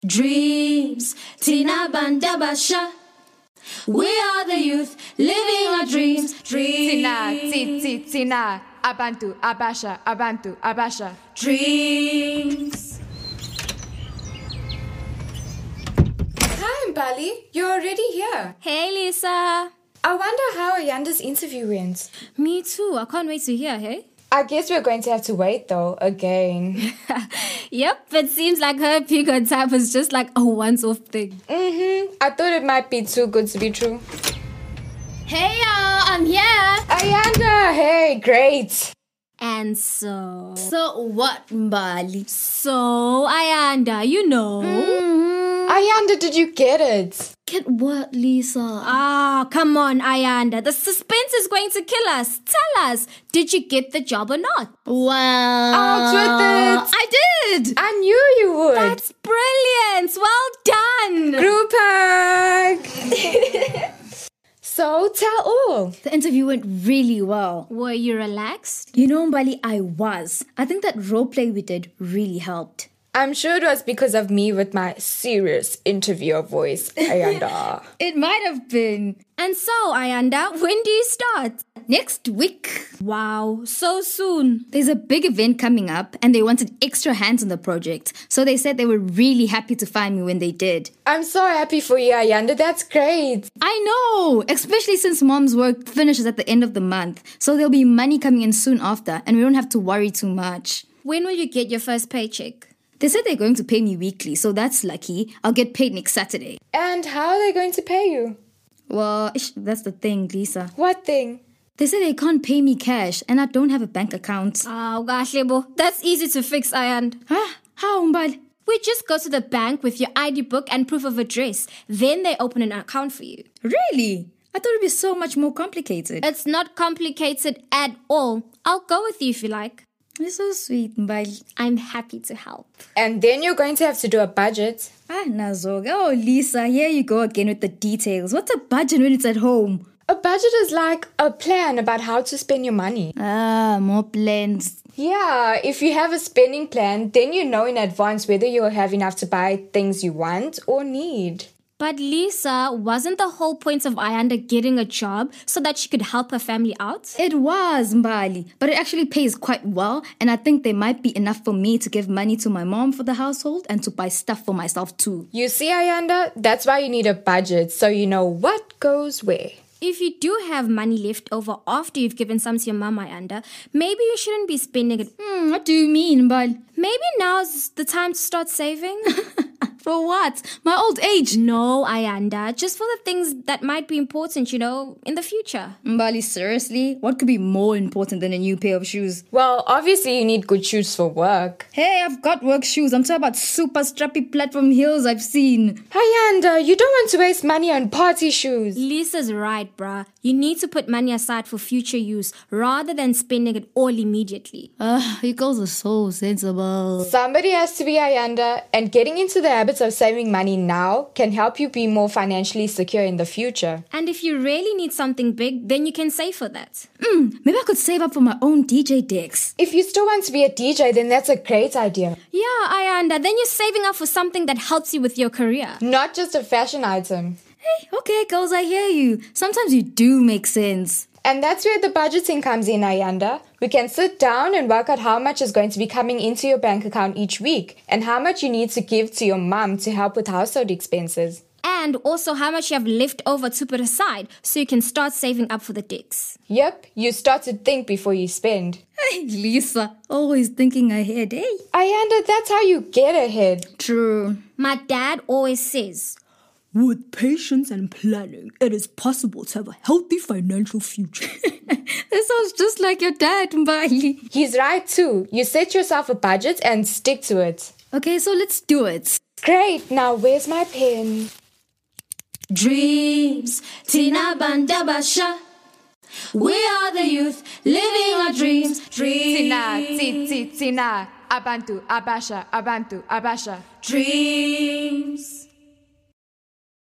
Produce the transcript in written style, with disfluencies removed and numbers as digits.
Dreams, Tina Bandabasha. We are the youth, living our dreams. Tina, Abantu, Abasha. Dreams. Hi, Mbali. You're already here. Hey, Lisa. I wonder how Ayanda's interview went. Me too. I can't wait to hear, hey? I guess we're going to have to wait, though, again. Yep, it seems like her peak on time was just like a once-off thing. I thought it might be too good to be true. Hey, y'all, I'm here. Ayanda, hey, great. And so what, Mbali? So, Ayanda, you know. Ayanda, did you get it? Get what, Lisa? Ah, come on, Ayanda. The suspense is going to kill us. Tell us, did you get the job or not? Wow. Out with it. I did. I knew you would. That's brilliant. Well done. Group hug. So, tell all. The interview went really well. Were you relaxed? You know, Mbali, I was. I think that role play we did really helped. I'm sure it was because of me with my serious interviewer voice, Ayanda. It might have been. And so, Ayanda, when do you start? Next week. Wow, so soon. There's a big event coming up and they wanted extra hands on the project. So they said they were really happy to find me when they did. I'm so happy for you, Ayanda. That's great. I know, especially since mom's work finishes at the end of the month. So there'll be money coming in soon after and we don't have to worry too much. When will you get your first paycheck? They said they're going to pay me weekly, so that's lucky. I'll get paid next Saturday. And how are they going to pay you? Well, that's the thing, Lisa. What thing? They say they can't pay me cash and I don't have a bank account. Oh, gosh, Lebo. That's easy to fix, Ayanda. Huh? How, Mbali? We just go to the bank with your ID book and proof of address. Then they open an account for you. Really? I thought it'd be so much more complicated. It's not complicated at all. I'll go with you if you like. You're so sweet, Mbali. I'm happy to help. And then you're going to have to do a budget. Nazoga. Oh, Lisa, here you go again with the details. What's a budget when it's at home? A budget is like a plan about how to spend your money. More plans. Yeah, if you have a spending plan, then you know in advance whether you'll have enough to buy things you want or need. But Lisa, wasn't the whole point of Ayanda getting a job so that she could help her family out? It was, Mbali, but it actually pays quite well, and I think there might be enough for me to give money to my mom for the household and to buy stuff for myself too. You see, Ayanda, that's why you need a budget, so you know what goes where. If you do have money left over after you've given some to your mom, Ayanda, maybe you shouldn't be spending it. What do you mean, Mbali? Maybe now's the time to start saving. For what? My old age? No, Ayanda, just for the things that might be important, in the future. Mbali, seriously? What could be more important than a new pair of shoes? Well, obviously you need good shoes for work. Hey, I've got work shoes. I'm talking about super strappy platform heels I've seen. Ayanda, you don't want to waste money on party shoes. Lisa's right, bruh. You need to put money aside for future use rather than spending it all immediately. You girls are so sensible. Somebody has to be Ayanda, and getting into the habits of saving money now can help you be more financially secure in the future. And if you really need something big, then you can save for that. Maybe I could save up for my own DJ decks. If you still want to be a DJ, then that's a great idea. Yeah, Ayanda, then you're saving up for something that helps you with your career. Not just a fashion item. Hey, okay, girls, I hear you. Sometimes you do make sense. And that's where the budgeting comes in, Ayanda. We can sit down and work out how much is going to be coming into your bank account each week and how much you need to give to your mom to help with household expenses. And also how much you have left over to put aside so you can start saving up for the dicks. Yep, you start to think before you spend. Hey, Lisa, always thinking ahead, eh? Ayanda, that's how you get ahead. True. My dad always says, with patience and planning, it is possible to have a healthy financial future. That sounds just like your dad, Mbali. He's right too. You set yourself a budget and stick to it. Okay, so let's do it. Great, now where's my pen? Dreams, Tina Bandabasha. We are the youth, living our dreams. Tina, Abantu, Abasha. Dreams.